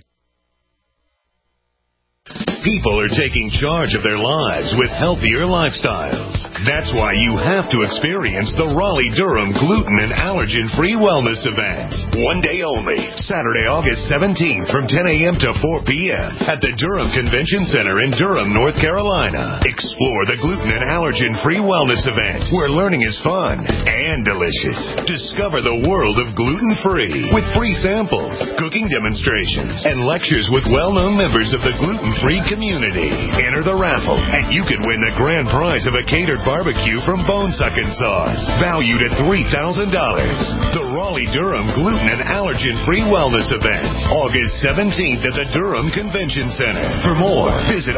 M: People are taking charge of their lives with healthier lifestyles. That's why you have to experience the Raleigh-Durham Gluten and Allergen-Free Wellness Event. One day only, Saturday, August 17th from 10 a.m. to 4 p.m. at the Durham Convention Center in Durham, North Carolina. Explore the Gluten and Allergen-Free Wellness Event, where learning is fun and delicious. Discover the world of gluten-free with free samples, cooking demonstrations, and lectures with well-known members of the gluten-free community. Enter the raffle, and you could win the grand prize of a catered barbecue from Bone Suckin' Sauce, valued at $3,000. The Raleigh-Durham Gluten and Allergen-Free Wellness Event, August 17th at the Durham Convention Center. For more, visit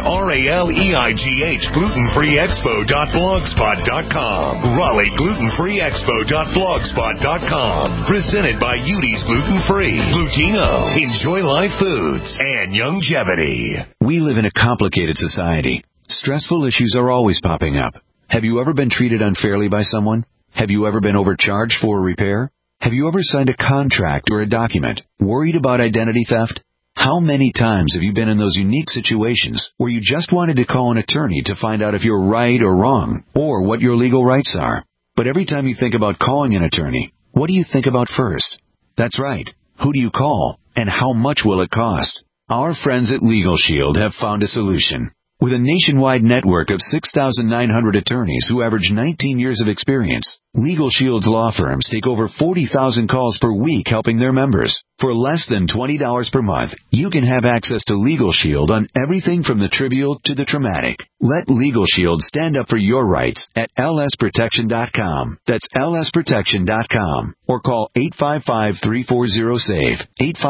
M: RALEIGHGlutenfreeexpo.blogspot.com. Raleigh Glutenfreeexpo.blogspot.com. Presented by Udi's Gluten Free, Glutino, Enjoy Life Foods, and Longevity.
N: We live in a complicated society. Stressful issues are always popping up. Have you ever been treated unfairly by someone? Have you ever been overcharged for a repair? Have you ever signed a contract or a document? Worried about identity theft? How many times have you been in those unique situations where you just wanted to call an attorney to find out if you're right or wrong, or what your legal rights are? But every time you think about calling an attorney, what do you think about first? That's right. Who do you call, and how much will it cost? Our friends at Legal Shield have found a solution. With a nationwide network of 6,900 attorneys who average 19 years of experience, Legal Shield's law firms take over 40,000 calls per week helping their members. For less than $20 per month, you can have access to Legal Shield on everything from the trivial to the traumatic. Let Legal Shield stand up for your rights at lsprotection.com. That's lsprotection.com. Or call 855-340-SAVE,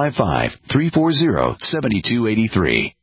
N: 855-340-7283.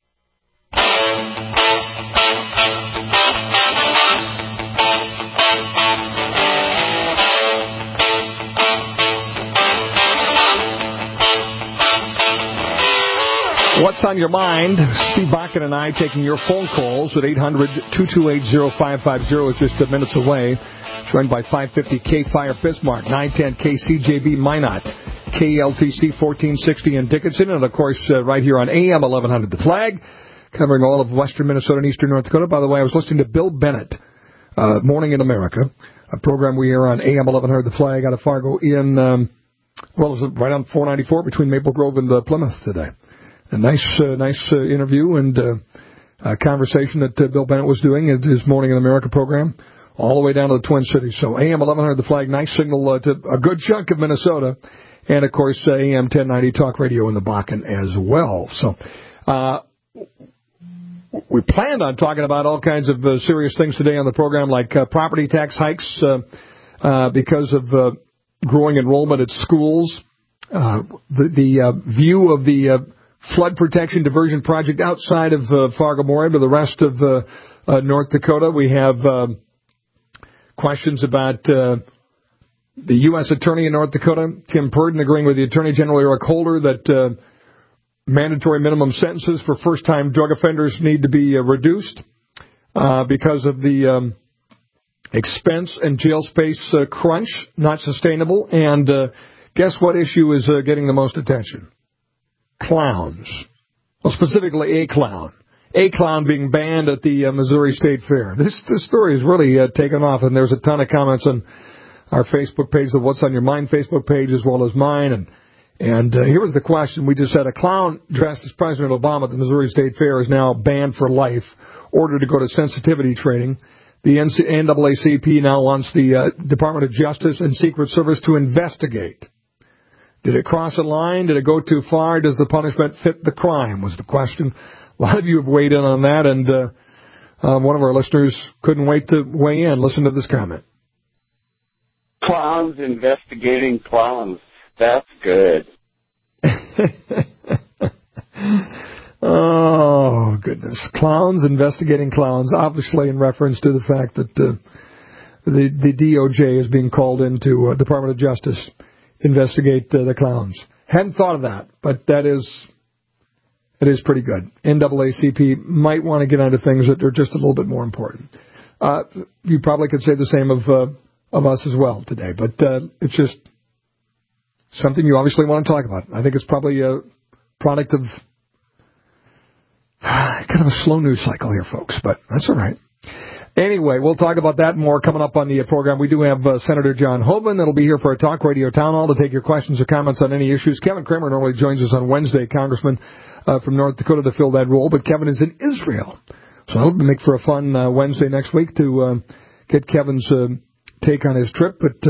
A: What's on your mind? Steve Bakken and I taking your phone calls at 800-228-0550. It's just minutes away. Joined by 550 K-Fire Bismarck, 910 KCJB Minot, KLTC 1460 in Dickinson, and of course right here on AM 1100 The Flag, covering all of western Minnesota and eastern North Dakota. By the way, I was listening to Bill Bennett, Morning in America, a program we air on AM 1100 The Flag out of Fargo in, it was right on 494 between Maple Grove and Plymouth today. A nice interview and conversation that Bill Bennett was doing at his Morning in America program, all the way down to the Twin Cities. So AM 1100 The Flag, nice signal to a good chunk of Minnesota, and of course AM 1090 Talk Radio in the Bakken as well. So we planned on talking about all kinds of serious things today on the program, like property tax hikes because of growing enrollment at schools, the view of the flood protection diversion project outside of Fargo-Moorhead to the rest of North Dakota. We have questions about the U.S. Attorney in North Dakota, Tim Purdon, agreeing with the Attorney General Eric Holder that mandatory minimum sentences for first-time drug offenders need to be reduced because of the expense and jail space crunch, not sustainable. And guess what issue is getting the most attention? Clowns. Well, specifically a clown. A clown being banned at the Missouri State Fair. This story has really taken off, and there's a ton of comments on our Facebook page, the What's on Your Mind Facebook page, as well as mine. And here was the question. We just said a clown dressed as President Obama at the Missouri State Fair is now banned for life, ordered to go to sensitivity training. The NAACP now wants the Department of Justice and Secret Service to investigate. Did it cross a line? Did it go too far? Does the punishment fit the crime, was the question. A lot of you have weighed in on that, and one of our listeners couldn't wait to weigh in. Listen to this comment.
O: Clowns investigating clowns. That's good.
A: Oh, goodness. Clowns investigating clowns, obviously in reference to the fact that the DOJ is being called into Department of Justice investigate the clowns. Hadn't thought of that, but that is pretty good. NAACP might want to get onto things that are just a little bit more important. You probably could say the same of us as well today, but it's just something you obviously want to talk about. I think it's probably a product of kind of a slow news cycle here, folks, but that's all right. Anyway, we'll talk about that more coming up on the program. We do have Senator John Hoeven that'll be here for a Talk Radio Town Hall to take your questions or comments on any issues. Kevin Kramer normally joins us on Wednesday, Congressman from North Dakota to fill that role, but Kevin is in Israel. So that'll make for a fun Wednesday next week to get Kevin's take on his trip, but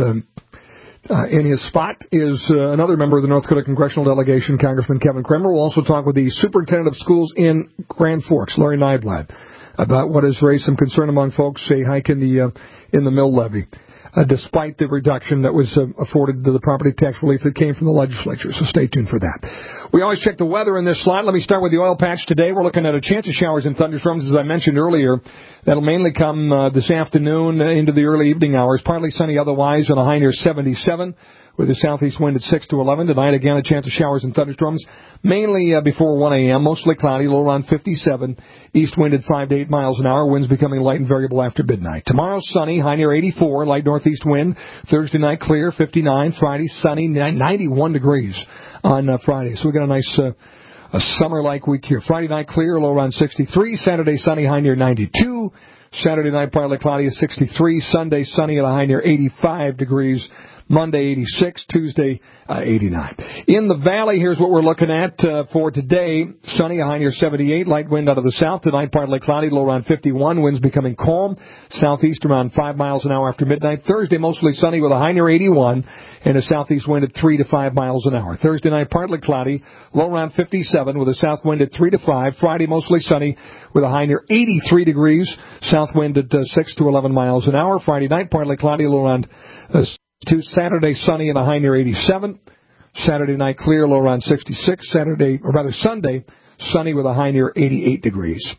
A: in his spot is another member of the North Dakota Congressional Delegation, Congressman Kevin Kramer. We'll also talk with the superintendent of schools in Grand Forks, Larry Nyblad, about what has raised some concern among folks, a hike in the mill levy, despite the reduction that was afforded to the property tax relief that came from the legislature. So stay tuned for that. We always check the weather in this slot. Let me start with the oil patch today. We're looking at a chance of showers and thunderstorms, as I mentioned earlier. That'll mainly come this afternoon into the early evening hours. Partly sunny otherwise, and a high near 77. With a southeast wind at 6 to 11. Tonight, again, a chance of showers and thunderstorms, mainly before 1 a.m., mostly cloudy, low around 57. East wind at 5 to 8 miles an hour, winds becoming light and variable after midnight. Tomorrow, sunny, high near 84, light northeast wind. Thursday night, clear, 59. Friday, sunny, 91 degrees on Friday. So we got a nice a summer-like week here. Friday night, clear, low around 63. Saturday, sunny, high near 92. Saturday night, partly cloudy at 63. Sunday, sunny at a high near 85 degrees. Monday, 86. Tuesday, 89. In the valley, here's what we're looking at for today. Sunny, a high near 78. Light wind out of the south. Tonight, partly cloudy, low around 51. Winds becoming calm. Southeast around 5 miles an hour after midnight. Thursday, mostly sunny with a high near 81. And a southeast wind at 3 to 5 miles an hour. Thursday night, partly cloudy, low around 57 with a south wind at 3 to 5. Friday, mostly sunny with a high near 83 degrees. South wind at 6 to 11 miles an hour. Friday night, partly cloudy, low around 2. Saturday, sunny and a high near 87. Saturday night, clear, low around 66. Sunday, sunny with a high near 88 degrees.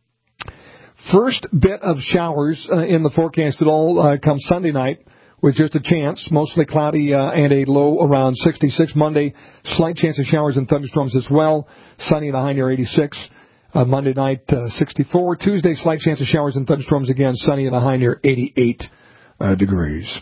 A: First bit of showers in the forecast at all comes Sunday night with just a chance, mostly cloudy and a low around 66. Monday, slight chance of showers and thunderstorms as well. Sunny and a high near 86. Monday night, 64. Tuesday, slight chance of showers and thunderstorms again. Sunny and a high near 88 degrees.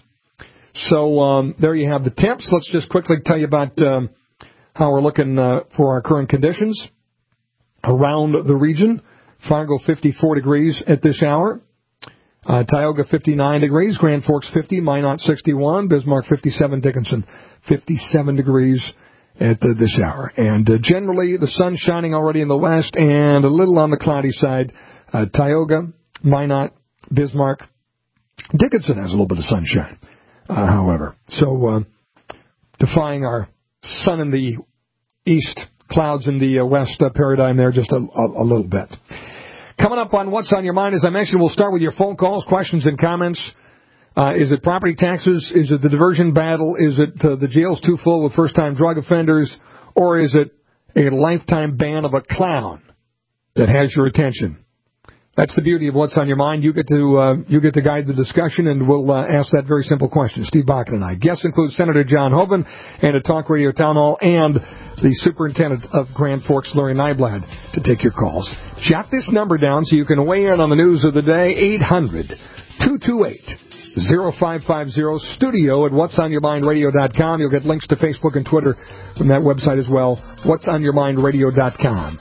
A: So there you have the temps. Let's just quickly tell you about how we're looking for our current conditions around the region. Fargo, 54 degrees at this hour. Tioga, 59 degrees. Grand Forks, 50. Minot, 61. Bismarck, 57. Dickinson, 57 degrees at this hour. And generally, the sun's shining already in the west and a little on the cloudy side. Tioga, Minot, Bismarck. Dickinson has a little bit of sunshine. However, so defying our sun in the east, clouds in the west paradigm there just a little bit. Coming up on What's on Your Mind, as I mentioned, we'll start with your phone calls, questions, and comments. Is it property taxes? Is it the diversion battle? Is it the jails too full with first-time drug offenders? Or is it a lifetime ban of a clown that has your attention? That's the beauty of What's on Your Mind. You get to guide the discussion, and we'll ask that very simple question. Steve Bakken and I. Guests include Senator John Hoeven and a Talk Radio Town Hall, and the Superintendent of Grand Forks, Larry Nyblad, to take your calls. Jot this number down so you can weigh in on the news of the day. 800-228-0550. Studio at whatsonyourmindradio.com. You'll get links to Facebook and Twitter from that website as well. Whatsonyourmindradio.com.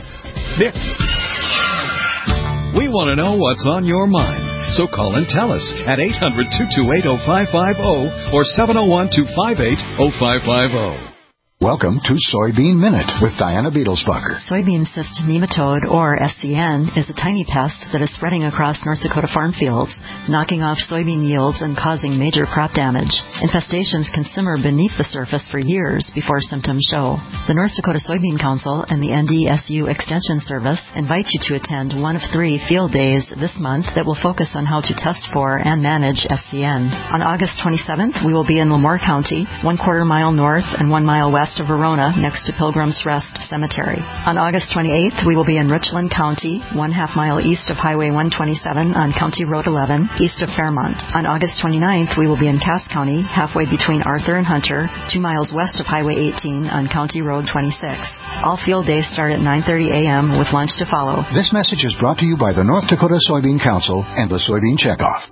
C: We want to know what's on your mind. So call and tell us at 800-228-0550 or 701-258-0550.
P: Welcome to Soybean Minute with Diana Beetlesbucker.
Q: Soybean cyst nematode, or SCN, is a tiny pest that is spreading across North Dakota farm fields, knocking off soybean yields and causing major crop damage. Infestations can simmer beneath the surface for years before symptoms show. The North Dakota Soybean Council and the NDSU Extension Service invite you to attend one of 3 field days this month that will focus on how to test for and manage SCN. On August 27th, we will be in Lemoore County, 1/4 mile north and 1 mile west of Verona, next to Pilgrim's Rest Cemetery. On August 28th, we will be in Richland County, 1/2 mile east of Highway 127 on County Road 11, east of Fairmont. On August 29th, we will be in Cass County, halfway between Arthur and Hunter, 2 miles west of Highway 18 on County Road 26. All field days start at 9:30 a.m. with lunch to follow.
P: This message is brought to you by the North Dakota Soybean Council and the Soybean Checkoff.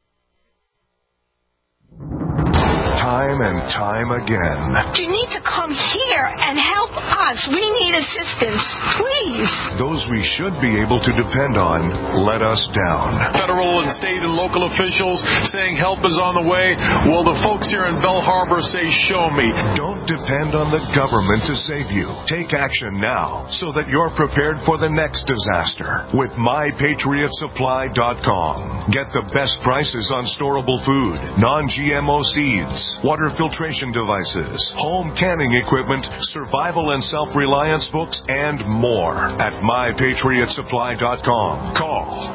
R: Time and time again.
S: You need to come here and help us. We need assistance, please.
R: Those we should be able to depend on let us down.
T: Federal and state and local officials saying help is on the way. Well, the folks here in Bell Harbor say, show me.
R: Don't depend on the government to save you. Take action now so that you're prepared for the next disaster with MyPatriotSupply.com. Get the best prices on storable food, non-GMO seeds, water filtration devices, home canning equipment, survival and self-reliance books, and more at MyPatriotSupply.com. Call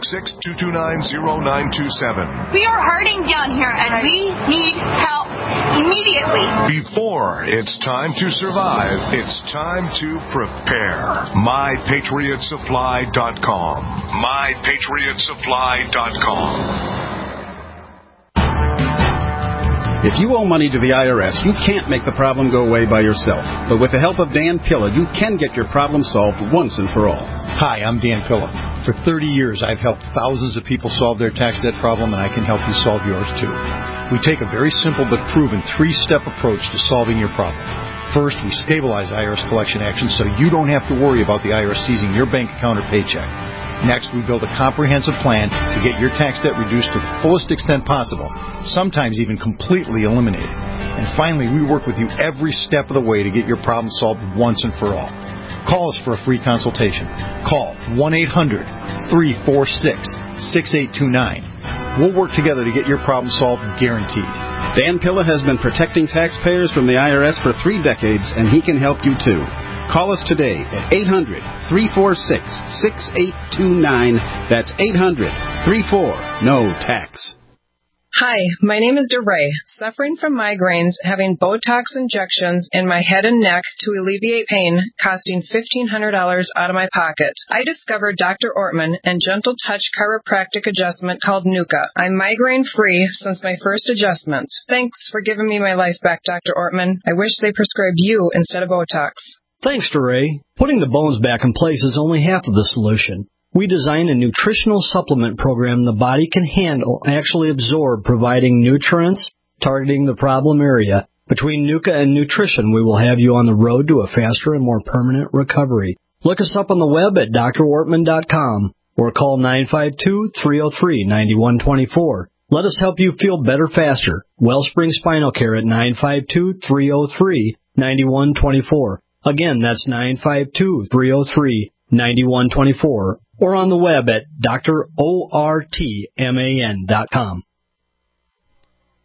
R: 866-229-0927.
S: We are hurting down here, and we need help immediately.
R: Before it's time to survive, it's time to prepare. MyPatriotSupply.com. MyPatriotSupply.com.
U: If you owe money to the IRS, you can't make the problem go away by yourself. But with the help of Dan Pilla, you can get your problem solved once and for all.
V: Hi, I'm Dan Pilla. For 30 years, I've helped thousands of people solve their tax debt problem, and I can help you solve yours too. We take a very simple but proven 3-step approach to solving your problem. First, we stabilize IRS collection actions so you don't have to worry about the IRS seizing your bank account or paycheck. Next, we build a comprehensive plan to get your tax debt reduced to the fullest extent possible, sometimes even completely eliminated. And finally, we work with you every step of the way to get your problem solved once and for all. Call us for a free consultation. Call 1-800-346-6829. We'll work together to get your problem solved, guaranteed.
U: Dan Pilla has been protecting taxpayers from the IRS for 3 decades, and he can help you too. Call us today at 800-346-6829. That's 800-34-NO-TAX.
W: Hi, my name is DeRay, suffering from migraines, having Botox injections in my head and neck to alleviate pain, costing $1,500 out of my pocket. I discovered Dr. Ortman and Gentle Touch chiropractic adjustment called NUCA. I'm migraine-free since my first adjustment. Thanks for giving me my life back, Dr. Ortman. I wish they prescribed you instead of Botox.
X: Thanks, DeRay. Putting the bones back in place is only half of the solution. We designed a nutritional supplement program the body can handle, actually absorb, providing nutrients, targeting the problem area. Between NUCA and nutrition, we will have you on the road to a faster and more permanent recovery. Look us up on the web at drortman.com or call 952-303-9124. Let us help you feel better faster. Wellspring Spinal Care at 952-303-9124. Again, that's 952-303-9124. Or on the web at drortman.com.